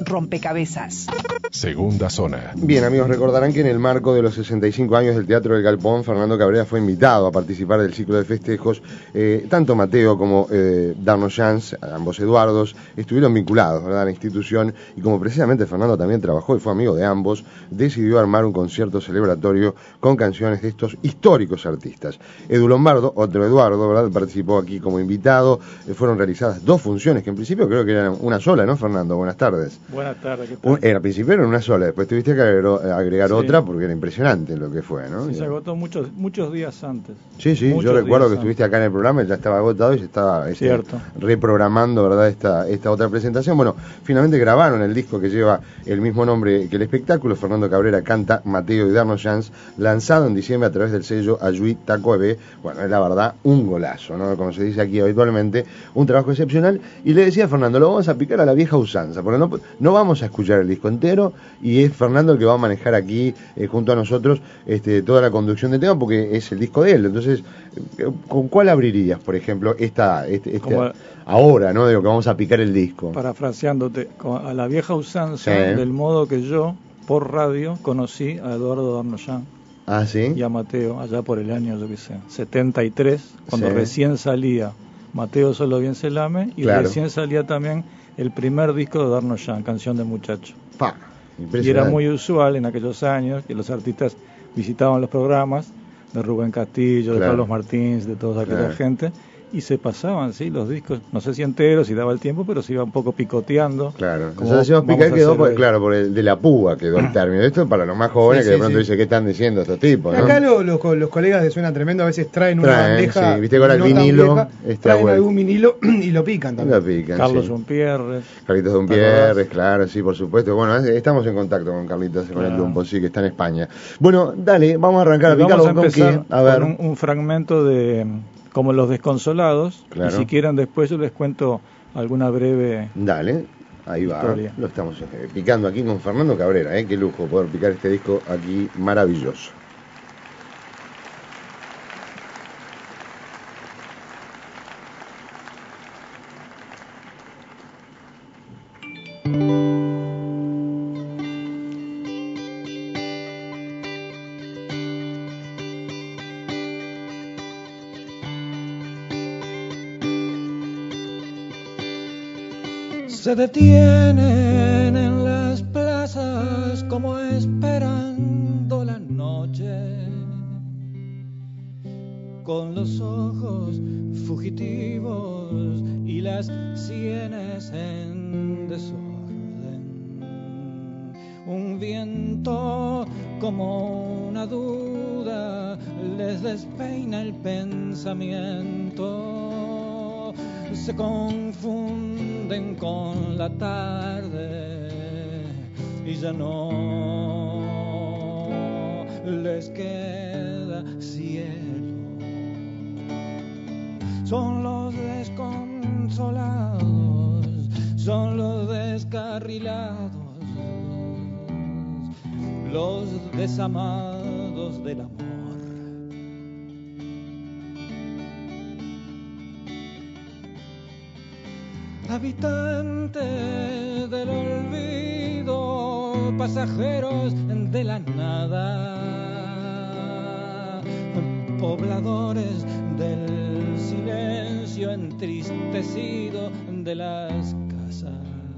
rompecabezas. Segunda zona. Bien, amigos, recordarán que en el marco de los 65 años del Teatro del Galpón, Fernando Cabrera fue invitado a participar del ciclo de festejos. Tanto Mateo como Darno Jans, ambos Eduardos, estuvieron vinculados, ¿verdad?, a la institución, y como precisamente Fernando también trabajó y fue amigo de ambos, decidió armar un concierto celebratorio con canciones de estos históricos artistas. Edu Lombardo, otro Eduardo, ¿verdad?, participó aquí como invitado. Fueron realizadas 2 funciones, que en principio creo que eran una sola, ¿no, Fernando? Buenas tardes. Buenas tardes, ¿qué tal? Al principio era una sola, después tuviste que agregar sí, otra, porque era impresionante lo que fue, ¿no? Sí, se agotó muchos días antes. Sí, yo recuerdo que estuviste acá en el programa y ya estaba agotado y se estaba reprogramando, ¿verdad?, esta otra presentación. Bueno, finalmente grabaron el disco que lleva el mismo nombre que el espectáculo. Fernando Cabrera canta, Mateo y Darno Jans, lanzado en diciembre a través del sello Ayuí Taco Ebe. Bueno, es la verdad un golazo, ¿no?, como se dice aquí habitualmente, un trabajo excepcional. Y le decía a Fernando, lo vamos a picar a la vieja usanza, porque no vamos a escuchar el disco entero, y es Fernando el que va a manejar aquí junto a nosotros toda la conducción del tema, porque es el disco de él. Entonces, ¿con cuál abrirías, por ejemplo, ahora, ¿no?, de lo que vamos a picar el disco? Parafraseándote, a la vieja usanza, del modo que yo, por radio, conocí a Eduardo Darno Jans. Ah, ¿sí? Y a Mateo, allá por el año, yo qué sé, 73, cuando recién salía Mateo Solo Bien Se Lame, y recién salía también el primer disco de Darno Jans, Canción de Muchacho. Y era muy usual en aquellos años que los artistas visitaban los programas de Rubén Castillo, de Carlos Martins, de toda aquella gente, y se pasaban, sí, los discos, no sé si enteros, si daba el tiempo, pero se iba un poco picoteando. Claro, nosotros decimos picar, quedó por el de la púa quedó el término. Esto es para los más jóvenes que de pronto dicen, ¿qué están diciendo estos tipos?, ¿no? Acá los colegas de Suena Tremendo a veces traen una bandeja, viste, con el vinilo, traen algún vinilo y lo pican también. Carlos Dumpierres. Carlitos Dumpierres, claro, sí, por supuesto. Bueno, estamos en contacto con Carlitos, con el Dumpo, sí, que está en España. Bueno, dale, vamos a arrancar a picarlo. Vamos a empezar con un fragmento de como Los Desconsolados, y si quieren después yo les cuento alguna breve ahí va, historia. Lo estamos picando aquí con Fernando Cabrera, qué lujo poder picar este disco aquí, maravilloso. Se detienen en las plazas como esperando la noche, con los ojos fugitivos y las sienes en desorden. Un viento como una duda les despeina el pensamiento. Se confunden con la tarde y ya no les queda cielo. Son los desconsolados, son los descarrilados, los desamados del amor. Habitantes del olvido, pasajeros de la nada, pobladores del silencio entristecido de las casas.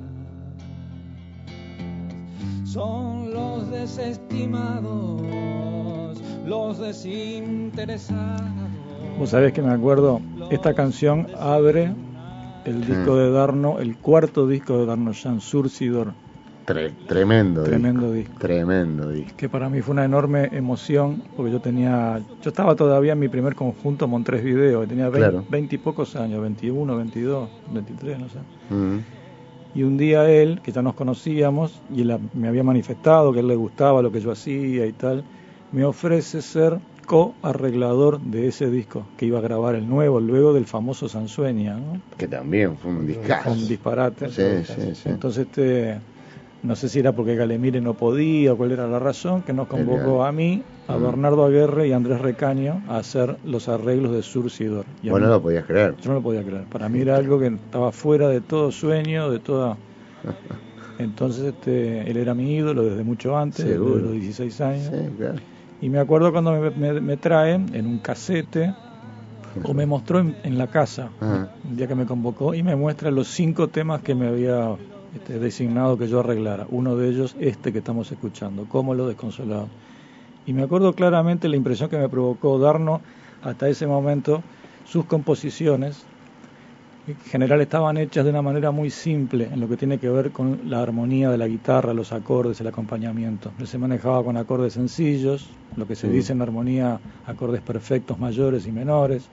Son los desestimados, los desinteresados. Vos sabés que me acuerdo, esta canción abre el disco de Darno, el cuarto disco de Darno Jans, Surcidor. Tremendo disco. Tremendo disco. Que para mí fue una enorme emoción, porque yo estaba todavía en mi primer conjunto Montrés Video, tenía 20 y pocos años, 21, 22, 23, no sé. Y un día él, que ya nos conocíamos, y él me había manifestado que a él le gustaba lo que yo hacía y tal, me ofrece ser co-arreglador de ese disco, que iba a grabar el nuevo, luego del famoso Sansueña, ¿no? Que también fue un discazo. Un disparate. Sí. Entonces, no sé si era porque Galemire no podía o cuál era la razón, que nos convocó a mí, a Bernardo Aguerre y a Andrés Recaño a hacer los arreglos de Surcidor. Vos no lo podías creer. Yo no lo podía creer. Para mí era algo que estaba fuera de todo sueño, de toda Entonces él era mi ídolo desde mucho antes, desde los 16 años. Sí, claro. Y me acuerdo cuando me traen en un casete, o me mostró en la casa, un día que me convocó, y me muestra los 5 temas que me había designado que yo arreglara. Uno de ellos, que estamos escuchando, Como los Desconsolados. Y me acuerdo claramente la impresión que me provocó darnos hasta ese momento sus composiciones. En general estaban hechas de una manera muy simple en lo que tiene que ver con la armonía de la guitarra, los acordes, el acompañamiento. Él se manejaba con acordes sencillos, lo que se dice en armonía, acordes perfectos mayores y menores,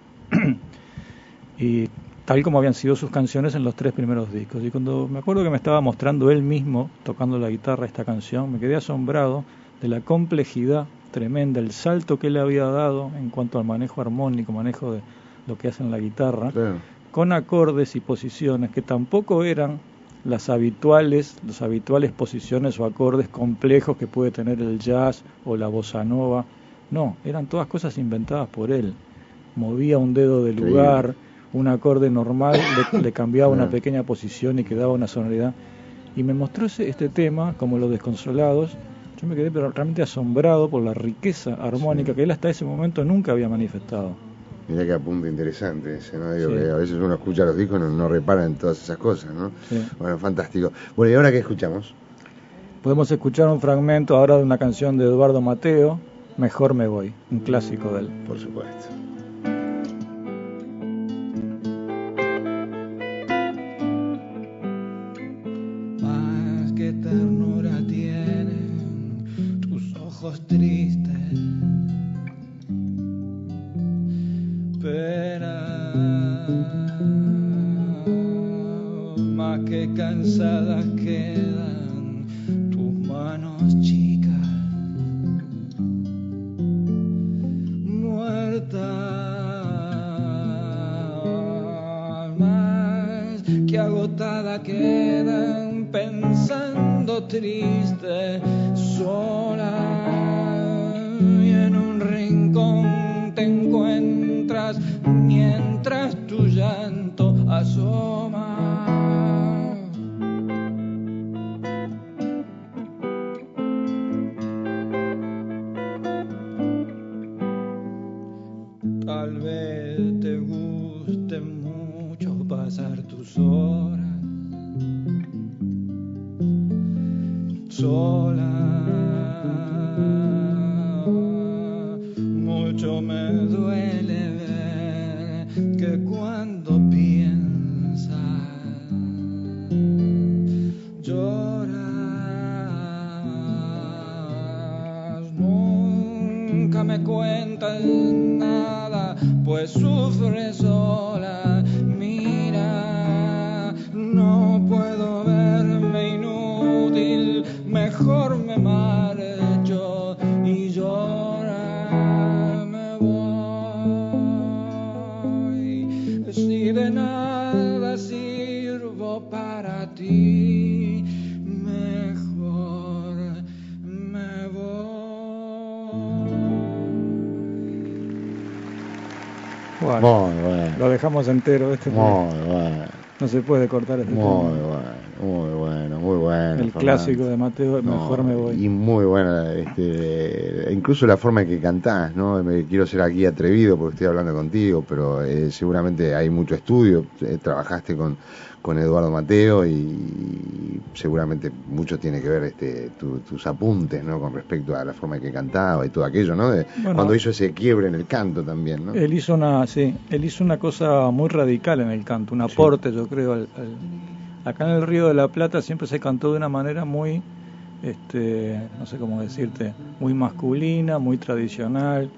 y tal como habían sido sus canciones en los 3 primeros discos. Y cuando me acuerdo que me estaba mostrando él mismo, tocando la guitarra, esta canción, me quedé asombrado de la complejidad tremenda, el salto que él había dado en cuanto al manejo armónico, manejo de lo que hace en la guitarra, con acordes y posiciones que tampoco eran las habituales posiciones o acordes complejos que puede tener el jazz o la bossa nova. No, eran todas cosas inventadas por él. Movía un dedo de lugar, un acorde normal le cambiaba una pequeña posición y quedaba una sonoridad. Y me mostró este tema, Como los Desconsolados. Yo me quedé pero realmente asombrado por la riqueza armónica que él hasta ese momento nunca había manifestado. Mirá qué apunte interesante ese, ¿no? Digo que a veces uno escucha los discos y no repara en todas esas cosas, ¿no? Sí. Bueno, fantástico. Bueno, ¿y ahora qué escuchamos? Podemos escuchar un fragmento ahora de una canción de Eduardo Mateo, Mejor me voy, un clásico de él. Por supuesto. Más que ternura tienen tus ojos tristes, más que cansadas quedan tus manos chicas, muertas, más que agotadas quedan pensando triste, sola, y en un rincón te encuentras mientras tu llanto asoma. Tal vez te guste mucho pasar tus horas sola. Mucho me duele ver que cuando piensas lloras, nunca me cuentas nada, pues sufres sola. Mira, no puedo verme inútil, mejor me marcho y llorar me voy. Si de nada sirvo para ti, mejor me voy. Bueno, muy bueno. Lo dejamos entero muy bueno. No se puede cortar este tema. Muy bueno. El clásico de Mateo, Mejor me voy. Y muy buena, incluso la forma en que cantás, ¿no? Quiero ser aquí atrevido porque estoy hablando contigo, pero seguramente hay mucho estudio, trabajaste con Eduardo Mateo y seguramente mucho tiene que ver tus apuntes, ¿no? Con respecto a la forma en que cantaba y todo aquello, ¿no? Cuando hizo ese quiebre en el canto también, ¿no? Él hizo una cosa muy radical en el canto, un aporte, yo creo, acá en el Río de la Plata siempre se cantó de una manera muy, no sé cómo decirte, muy masculina, muy tradicional.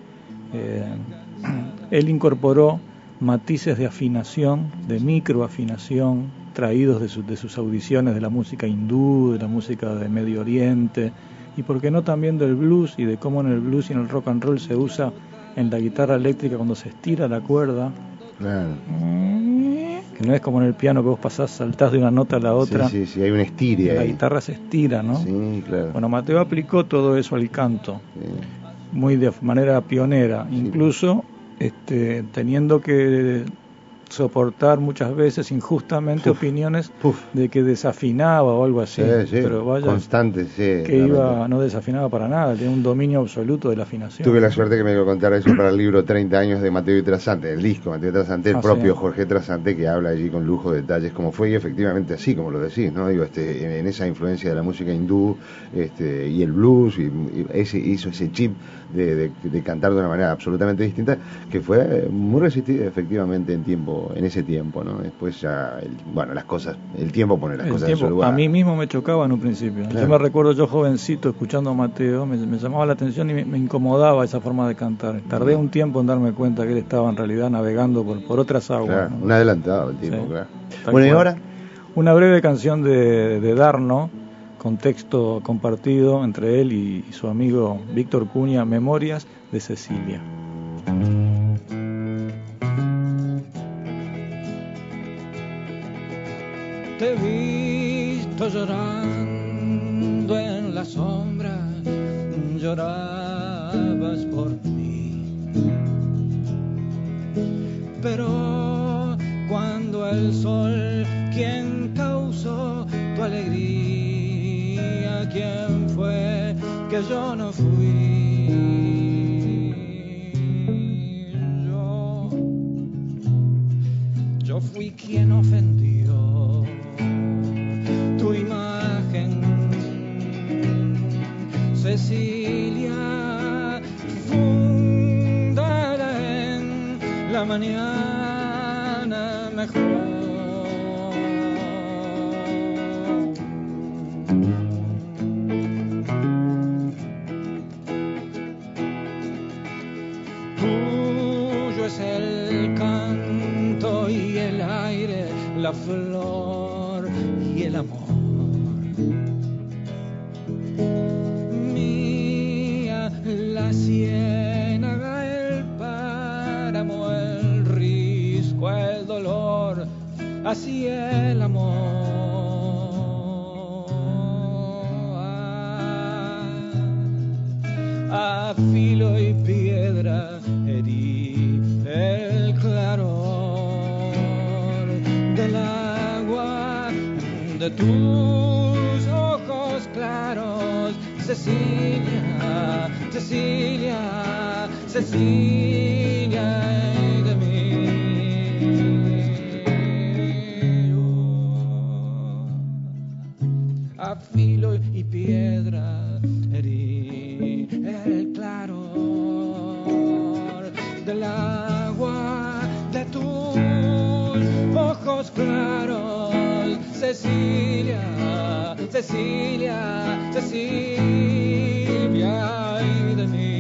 Él incorporó matices de afinación, de microafinación, traídos de sus audiciones de la música hindú, de la música de Medio Oriente, y por qué no también del blues, y de cómo en el blues y en el rock and roll se usa en la guitarra eléctrica cuando se estira la cuerda. Claro. Que no es como en el piano que vos saltás de una nota a la otra. Sí, hay un estire ahí. La guitarra se estira, ¿no? Sí, claro. Bueno, Mateo aplicó todo eso al canto, muy de manera pionera, incluso teniendo que soportar muchas veces injustamente opiniones de que desafinaba o algo así. Pero vaya, constante, que no desafinaba para nada, tenía un dominio absoluto de la afinación. Tuve la suerte que me contara eso para el libro 30 años de Mateo y Trasante, el disco Mateo y Trasante, el propio Jorge Trasante, que habla allí con lujo de detalles como fue, y efectivamente así como lo decís, ¿no? Digo, en esa influencia de la música hindú y el blues, y hizo ese chip de cantar de una manera absolutamente distinta, que fue muy resistida efectivamente en ese tiempo, ¿no? Después ya, las cosas, el tiempo pone las cosas en su lugar. A mí mismo me chocaba en un principio. Claro. Yo me recuerdo, yo jovencito, escuchando a Mateo, me llamaba la atención y me incomodaba esa forma de cantar. Tardé un tiempo en darme cuenta que él estaba en realidad navegando por otras aguas. Claro, ¿no? Un adelantado el tipo, claro. Bueno, ¿y ahora? Una breve canción de Darno, con texto compartido entre él y su amigo Víctor Cunha, Memorias de Cecilia. Te he visto llorando en la sombra, llorabas por mí. Pero cuando el sol, quien causó tu alegría, ¿quién fue que yo no fui? Yo fui quien ofendió tu imagen, Cecilia, fundada en la mañana mejor. Tuyo es el canto y el aire, la flor y el amor. Mía la ciénaga, el páramo, el risco, el dolor, así el amor. A filo y piedra herí el claror del agua de tus ojos claros, Cecilia, Cecilia, Cecilia de mí. A filo y piedra herí el claror del agua de tus ojos claros, Cecilia, Cecilia, Cecilia ay de mí.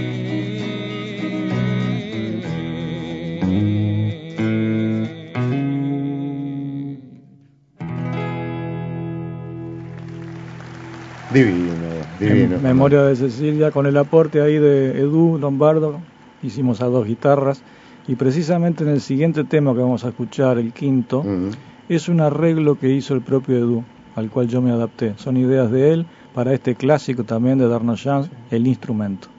Divino. Memoria de Cecilia, con el aporte ahí de Edu Lombardo, hicimos a 2 guitarras, y precisamente en el siguiente tema que vamos a escuchar, el quinto, es un arreglo que hizo el propio Edu, al cual yo me adapté. Son ideas de él para este clásico también de Darno Jans, El Instrumento.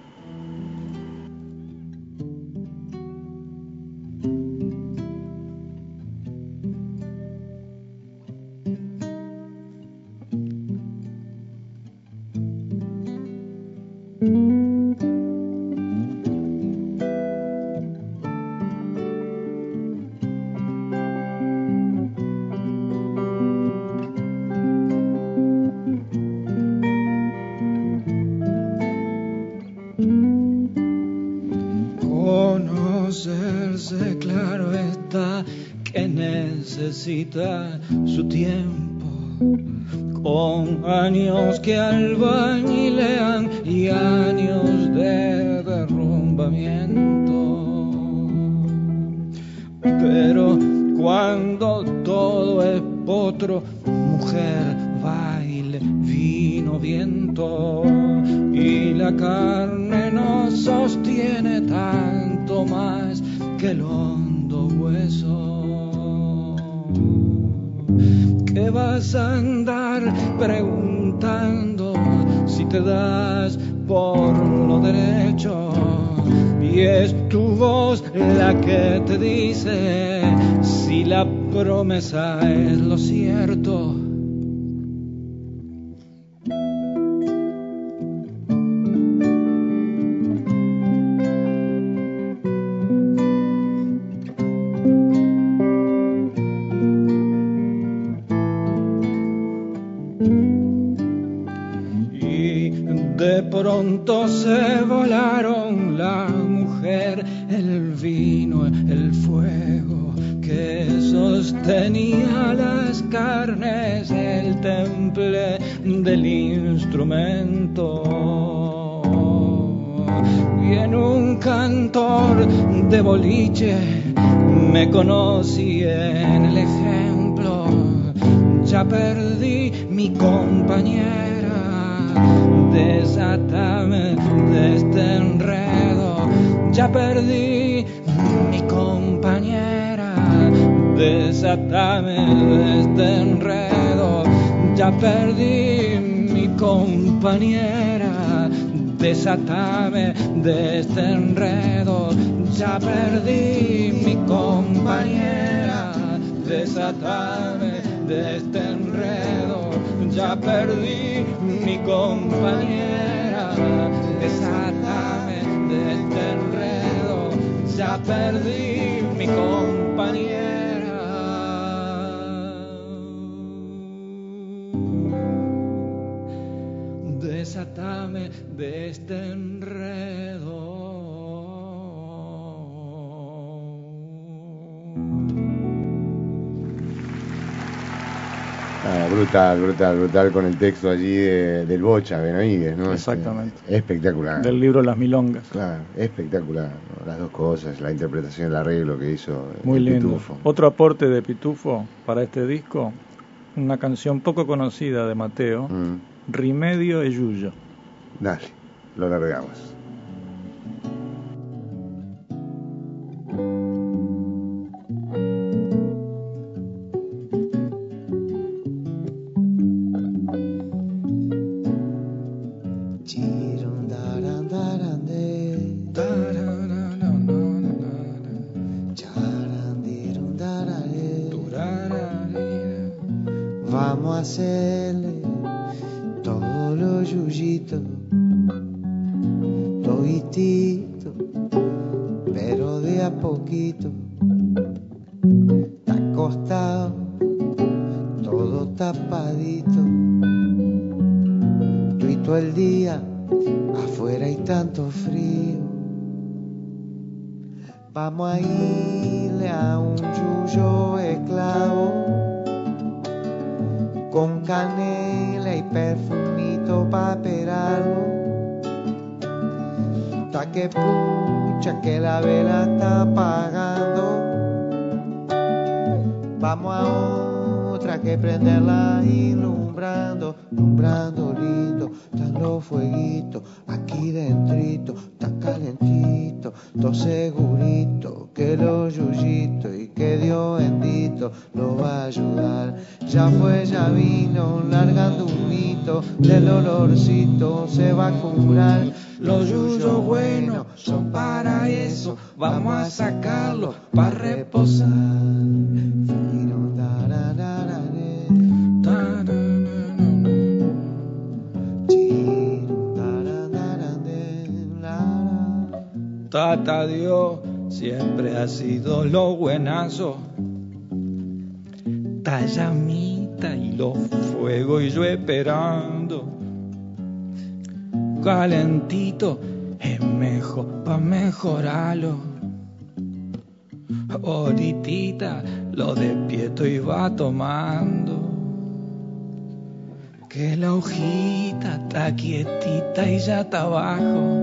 Conocerse, claro está, que necesita su tiempo, con años que albañilean y años de derrumbamiento. Pero cuando todo es potro, mujer, baile, vino, viento, y la carne no sostiene tanto más que el hondo hueso, que vas a andar preguntando si te das por lo derecho, y es tu voz la que te dice si la promesa es lo cierto. De pronto se volaron la mujer, el vino, el fuego que sostenía las carnes, el temple del instrumento. Y en un cantor de boliche me conocí en el ejemplo. Ya perdí mi compañera, desátame de este enredo. Ya perdí mi compañera, desátame de este enredo. Ya perdí mi compañera, desátame de este enredo. Ya perdí mi compañera, desátame de este enredo. Ya perdí mi compañera, desátame de este enredo. Ya perdí mi compañera. Desátame de este enredo. Brutal con el texto allí del Bocha Benavides, ¿no? Exactamente. Espectacular. Del libro Las Milongas. Claro, espectacular, ¿no? Las dos cosas, la interpretación, el arreglo que hizo muy lindo. Pitufo. Otro aporte de Pitufo para este disco, una canción poco conocida de Mateo, Rimedio e Yuyo. Dale, lo largamos. Vamos a hacerle todos los yuyitos, toditito, pero de a poquito. Está acostado, todo tapadito, tuito el día, afuera hay tanto frío. Vamos a irle a un yuyo esclavo, con canela y perfumito pa' esperarlo. Ta que pucha que la vela está apagando. Vamos a otra que prenderla ilumbrando, alumbrando lindo. Están los fueguitos aquí dentrito, está calentito, todo segurito que los yuyitos y que Dios bendito lo va a ayudar. Ya fue, ya vino, largando un mito, del olorcito se va a curar. Los yuyos buenos son para eso, vamos a sacarlos para reposar. Tata Dios siempre ha sido lo buenazo, tallamita y los fuegos y yo esperando. Calentito es mejor pa' mejorarlo. Ahoritita lo despierto y va tomando. Que la hojita está quietita y ya está abajo.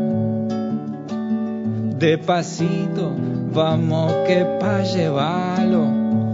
Despacito, vamos que pa' llevarlo.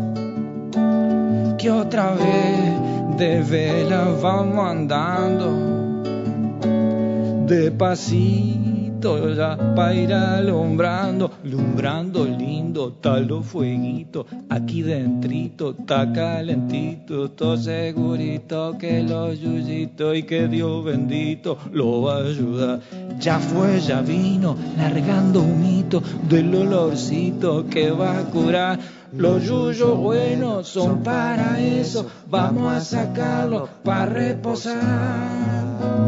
Que otra vez de vela vamos andando. Despacito fueguito ya para ir alumbrando, alumbrando lindo, tal los fueguitos, aquí dentrito, está calentito, todo segurito que los yuyitos y que Dios bendito lo va a ayudar. Ya fue, ya vino, largando humito del olorcito que va a curar. Los yuyos buenos son para eso, vamos a sacarlos para reposar.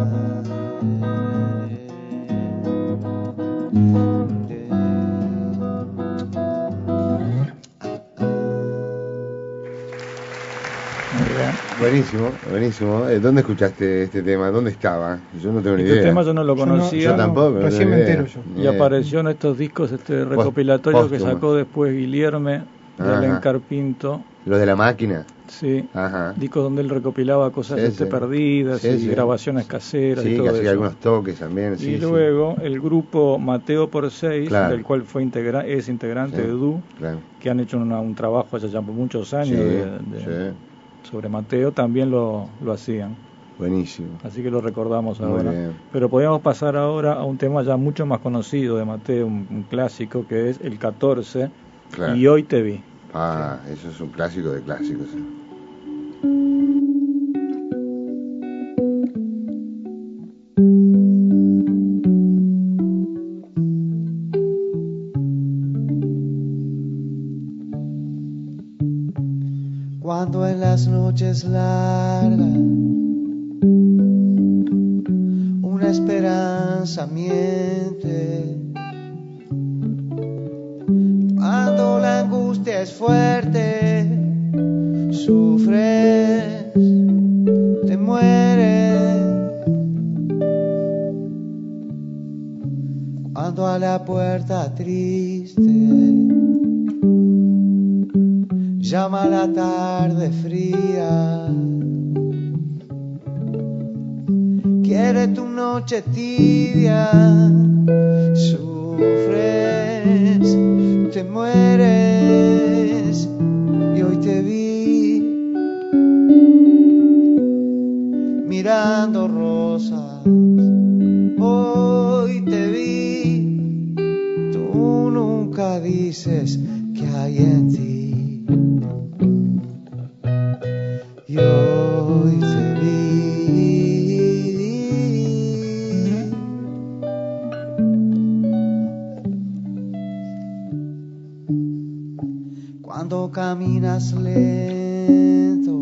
Buenísimo, buenísimo. ¿Dónde escuchaste este tema? ¿Dónde estaba? Yo no tengo ni idea. Este tema yo no lo conocía. Yo tampoco. Recién me entero yo. Y apareció en estos discos recopilatorio que sacó después Guilherme de Alencar Pinto. ¿Los de la máquina? Sí. Ajá. Discos donde él recopilaba cosas perdidas y grabaciones caseras y todo casi eso. Algunos toques también. Y luego el grupo Mateo por 6, del cual fue es integrante de Du, que han hecho un trabajo allá por muchos años sobre Mateo, también lo hacían. Buenísimo. Así que lo recordamos ahora. Bien. Pero podríamos pasar ahora a un tema ya mucho más conocido de Mateo, un clásico que es el 14, Y hoy te vi. Eso es un clásico de clásicos. Cuando en las noches largas una esperanza miente, cuando la angustia es fuerte, sufres, te mueres, cuando a la puerta triste llama la tarde fría, quiere tu noche tibia, sufres, te mueres, y hoy te vi mirando rosas, hoy te vi, tú nunca dices que hay en ti. Y hoy te vi. Cuando caminas lento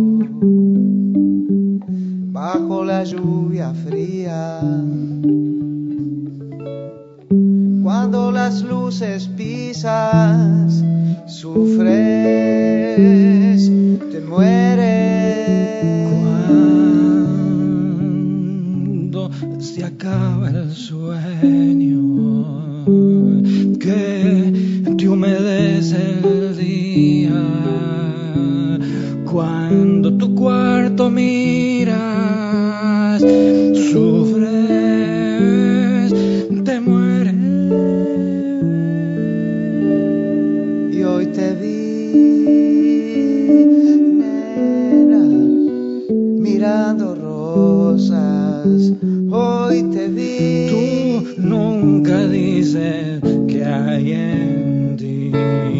bajo la lluvia fría, cuando las luces pisas, sufres, te mueres. Cuando se acaba el sueño que te humedece el día, cuando tu cuarto miras, sufres, te mueres. Y hoy te vi, nena, mirando rosas, hoy te vi. Tú nunca dices que hay en ti,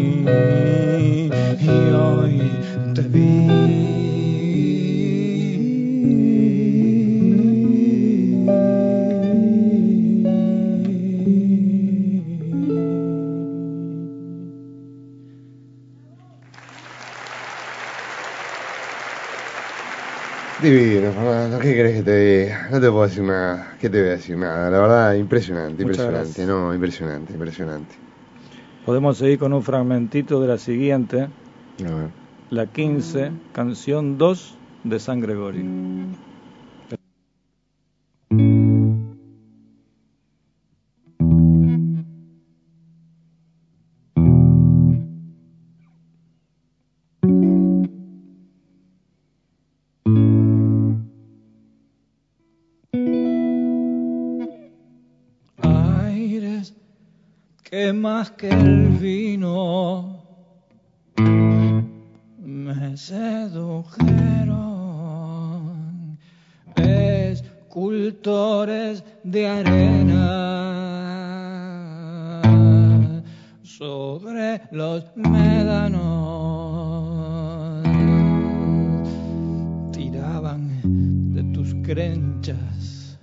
y hoy te vi. Divino, Fernando, ¿qué querés que te diga? No te puedo decir nada. ¿Qué te voy a decir? Nada, la verdad, impresionante, impresionante. Podemos seguir con un fragmentito de la siguiente, a ver. La 15, canción 2 de San Gregorio. Que más que el vino me sedujeron, escultores de arena de los médanos tiraban de tus crenchas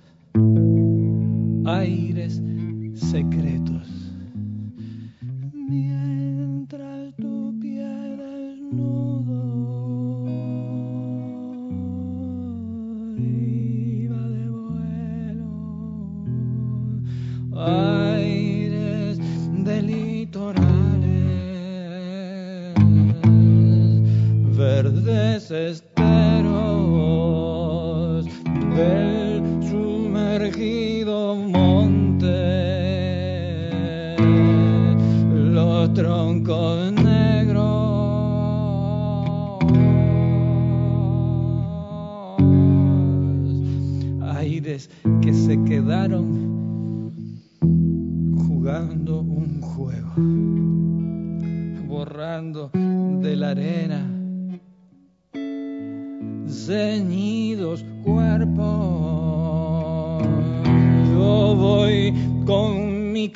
aires secretos, mientras tu pie desnudo iba de vuelo, aires de litorales, verdes esteros del sumergido monte, los troncos negros, aires que se quedaron jugando un juego, borrando de la arena ceñidos cuerpos. Yo voy con mi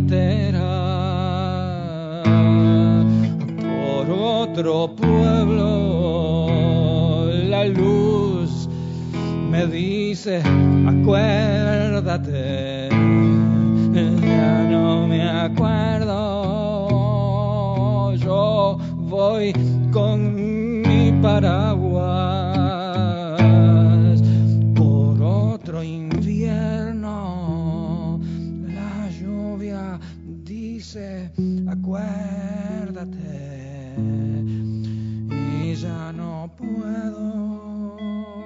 cartera por otro pueblo, la luz me dice acuérdate, ya no me acuerdo. Yo voy con mi paraguas por otro invierno, la lluvia dice acuérdate y ya no puedo.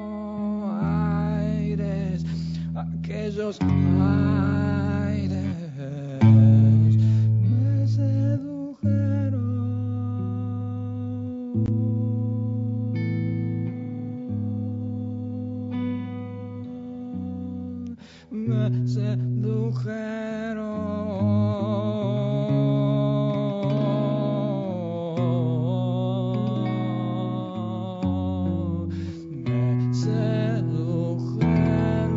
Aires, aquellos aires me sedujeron. Me sedujeron. Me sedujeron.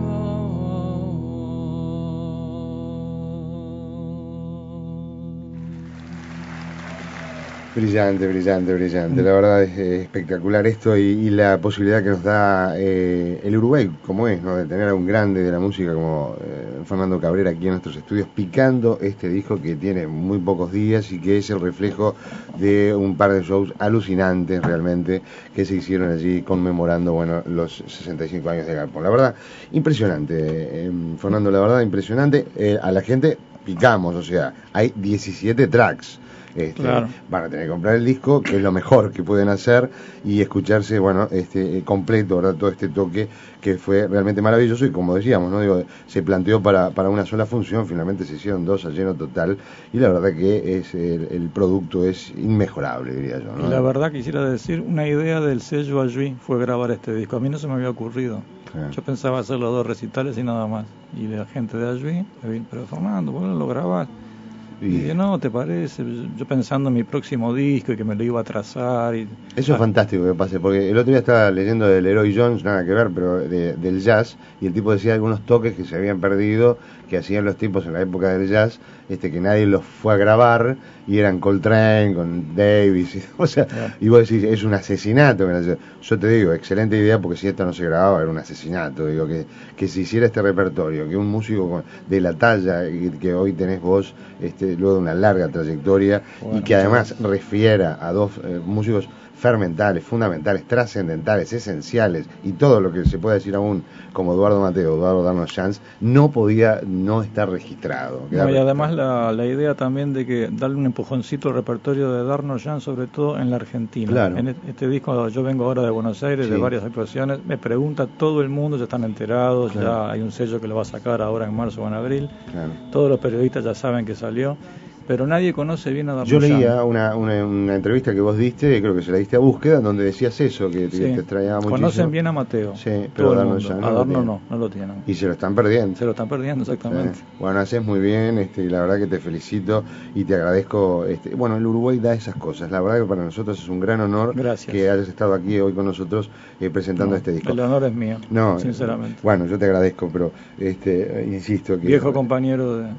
Brillante, brillante, brillante. La verdad es espectacular esto y la posibilidad que nos da el Uruguay, como es, ¿no? De tener a un grande de la música como Fernando Cabrera aquí en nuestros estudios, picando este disco que tiene muy pocos días y que es el reflejo de un par de shows alucinantes realmente que se hicieron allí conmemorando, bueno, los 65 años de Galpón. La verdad, impresionante, Fernando, la verdad, impresionante. A la gente picamos, o sea, hay 17 tracks. Claro. Van a tener que comprar el disco, que es lo mejor que pueden hacer, y escucharse, bueno, completo, ¿verdad? Todo este toque que fue realmente maravilloso y como decíamos, ¿no? Digo, se planteó para una sola función, finalmente se hicieron dos a lleno total y la verdad que es el producto es inmejorable, diría yo, ¿no? Y la verdad quisiera decir, una idea del sello Ayuí fue grabar este disco, a mí no se me había ocurrido. Yo pensaba hacer los 2 recitales y nada más, y la gente de Ayuí me dijo, pero Fernando, ¿vos lo grabás? Y dije, no, ¿te parece? Yo pensando en mi próximo disco y que me lo iba a trazar. Eso es fantástico que pase, porque el otro día estaba leyendo del Leroy Jones, nada que ver, pero del jazz, y el tipo decía algunos toques que se habían perdido, que hacían los tipos en la época del jazz, que nadie los fue a grabar, y eran Coltrane con Davis, o sea, y vos decís, es un asesinato. Yo te digo, excelente idea, porque si esto no se grababa, era un asesinato. Digo, que se hiciera este repertorio, que un músico de la talla que hoy tenés vos, luego de una larga trayectoria, bueno, y que además refiera a dos músicos fermentales, fundamentales, trascendentales, esenciales, y todo lo que se puede decir aún, como Eduardo Mateo, Eduardo Darnos Chance, no podía no estar registrado. No, y además la idea también de que darle un empujoncito al repertorio de Darnos Chance, sobre todo en la Argentina. Claro. En este disco, yo vengo ahora de Buenos Aires, sí, de varias actuaciones, me pregunta todo el mundo, ya están enterados, claro, ya hay un sello que lo va a sacar ahora en marzo o en abril, claro, todos los periodistas ya saben que salió, pero nadie conoce bien a Darnos Chance. Yo leía una entrevista que vos diste, creo que se la diste a Búsqueda, donde decías eso, que sí, te extrañaba muchísimo. Conocen bien a Mateo. Sí, pero a Darnos no lo tienen. Y se lo están perdiendo. Se lo están perdiendo, exactamente. Sí. Bueno, haces muy bien, y la verdad que te felicito y te agradezco. Bueno, el Uruguay da esas cosas. La verdad que para nosotros es un gran honor. Gracias. Que hayas estado aquí hoy con nosotros presentando este disco. El honor es mío, sinceramente. Bueno, yo te agradezco, pero insisto que... Viejo compañero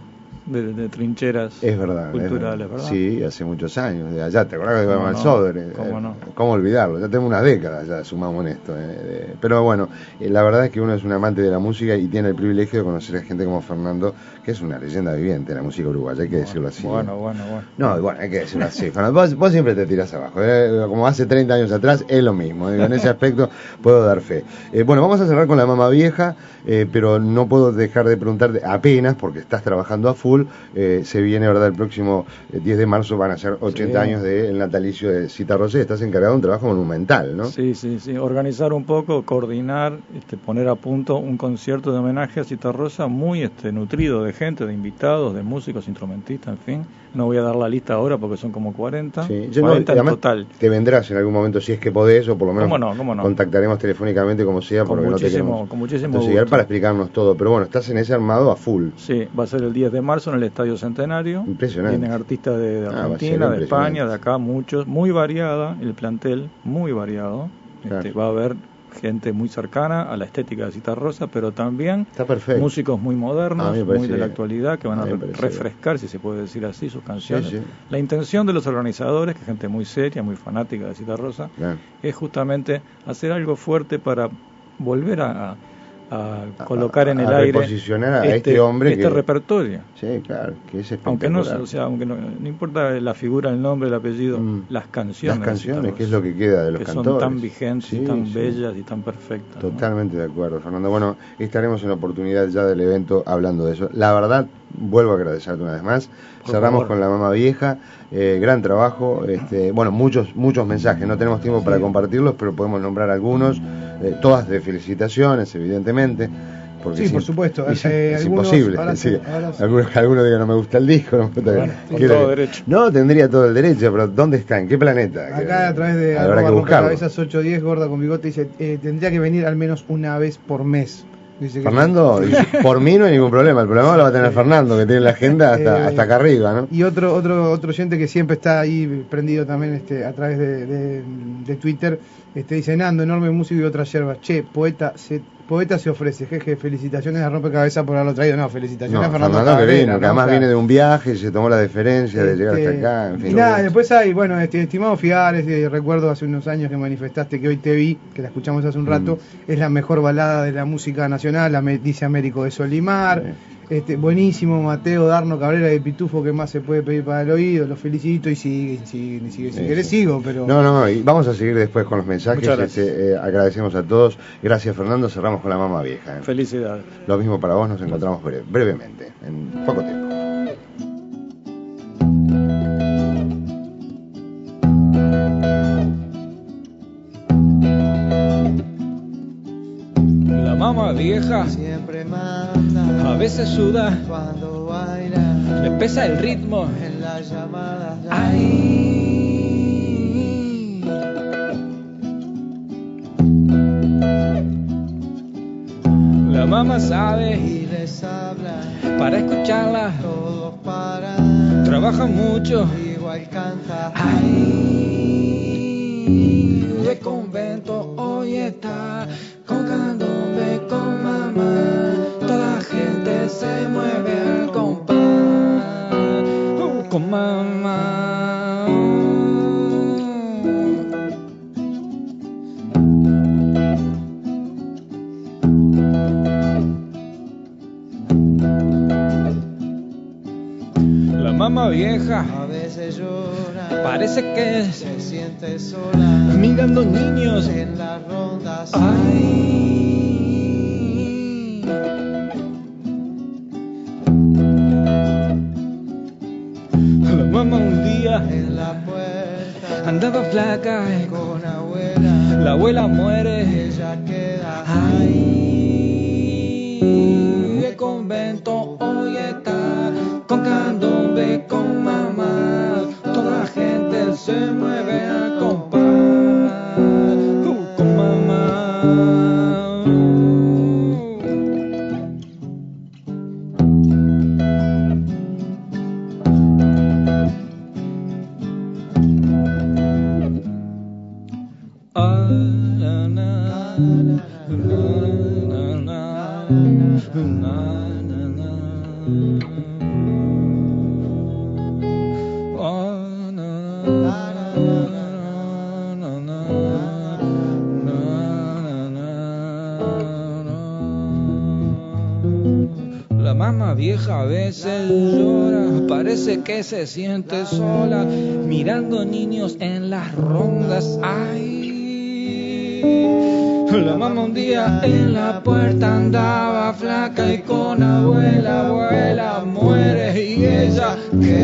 de trincheras culturales, ¿verdad? Sí, hace muchos años, de allá, ¿te acordás que íbamos al Sodre? ¿Cómo olvidarlo? Ya tengo unas décadas, ya sumamos en esto. Pero bueno, la verdad es que uno es un amante de la música y tiene el privilegio de conocer a gente como Fernando, que es una leyenda viviente de la música uruguaya, hay que decirlo así. Bueno. No, bueno, hay que decirlo así. Fernando, vos siempre te tirás abajo, como hace 30 años atrás, es lo mismo, en ese aspecto puedo dar fe. Bueno, vamos a cerrar con la Mama Vieja, pero no puedo dejar de preguntarte apenas, porque estás trabajando a full, se viene, ¿verdad? El próximo 10 de marzo van a ser 80 años del natalicio de Citarrosa y estás encargado de un trabajo monumental, ¿no? Sí, organizar un poco, coordinar, poner a punto un concierto de homenaje a Citarrosa muy nutrido de gente, de invitados, de músicos, instrumentistas, en fin. No voy a dar la lista ahora porque son como 40, 40 en total. Te vendrás en algún momento si es que podés, o por lo menos ¿Cómo no? Contactaremos telefónicamente como sea, porque no te queremos con muchísimo gusto para explicarnos todo. Pero bueno, estás en ese armado a full. Sí, va a ser el 10 de marzo en el Estadio Centenario. Impresionante. Vienen artistas de Argentina, de España, de acá, muchos. Muy variada el plantel, muy variado. Claro. Va a haber gente muy cercana a la estética de Citarrosa, pero también músicos muy modernos, muy de la actualidad, que van a refrescar, si se puede decir así, sus canciones. Sí. La intención de los organizadores, que es gente muy seria, muy fanática de Citarrosa, es justamente hacer algo fuerte para volver a colocar en el aire posicionar a este hombre repertorio. Sí, claro, que es espectacular. Aunque no importa la figura, el nombre, el apellido, las canciones, que es lo que queda de los cantores, son tan vigentes, y tan bellas y tan perfectas. Totalmente de acuerdo, Fernando. Bueno, estaremos en la oportunidad ya del evento hablando de eso. La verdad, vuelvo a agradecerte una vez más. Cerramos con la Mama Vieja, gran trabajo, muchos mensajes, no tenemos tiempo para compartirlos, pero podemos nombrar algunos, todas de felicitaciones, evidentemente. Porque por supuesto. Es imposible. Algunos digan, no me gusta el disco. No me gusta todo derecho. No, tendría todo el derecho, pero ¿dónde está? ¿En qué planeta? Acá a través de Cabezas 810, Gorda con Bigote, dice, tendría que venir al menos una vez por mes. Fernando, por mí no hay ningún problema, el problema lo va a tener Fernando, que tiene la agenda hasta acá arriba, ¿no? Y otro oyente que siempre está ahí prendido también a través de Twitter, dice, Nando, enorme músico y otras yerbas, poeta se ofrece, jeje, felicitaciones a Rompecabezas por haberlo traído. No, felicitaciones a Fernando Cabrera, que además viene de un viaje, se tomó la deferencia de llegar hasta acá, en fin. Y nada, después hay, estimado Figares, recuerdo hace unos años que manifestaste que Hoy te vi, que la escuchamos hace un rato, es la mejor balada de la música nacional, dice Américo de Solimar. Buenísimo, Mateo Darno Cabrera de Pitufo, que más se puede pedir para el oído, lo felicito y sigue, si querés sigo, pero... No, y vamos a seguir después con los mensajes, agradecemos a todos, gracias Fernando, cerramos con la Mama Vieja. Felicidades. Lo mismo para vos, nos encontramos brevemente, en poco tiempo. La Mama Vieja siempre manda, a veces suda cuando baila, le pesa el ritmo en las llamadas. Ay. La mamá sabe Y les habla para escucharla, todos paran, trabaja mucho, igual canta. Ay, de convento hoy está con candombe, con mamá, toda la gente se mueve al compás, con mamá. La mamá vieja A veces llora, parece que se siente sola, mirando niños en las rondas. Ay. La mamá un día En la puerta andaba flaca, con abuela, la abuela muere. ella queda. Ay, de convento hoy está con candombe, con mamá, toda la gente se mueve a compás, con mamá. La mamá vieja a veces llora, parece que se siente sola, mirando niños en las rondas. Ay, la mamá un día en la puerta andaba flaca y con abuela, abuela muere y ella que